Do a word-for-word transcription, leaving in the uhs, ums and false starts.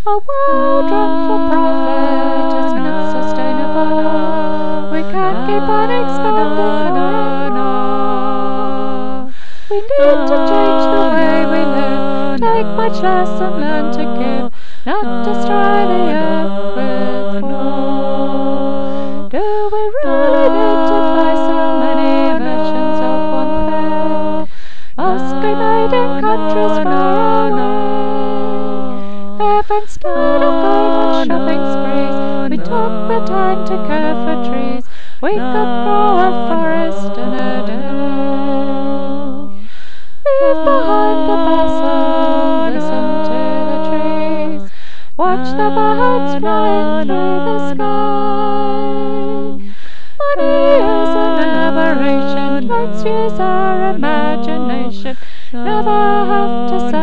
A world run for profit is not sustainable. We can't keep on expanding forever. We need to change the way we live, take much less and learn to give, not destroy the earth with war. Do we really need to buy so many versions of one thing? Must be made in countries far away. If instead of going on shopping sprees, we took the time to care for trees, we could grow a forest in a day. Leave behind the bustle, listen to the trees, watch the birds flying through the sky. Money is an aberration, let's use our imagination, never have to say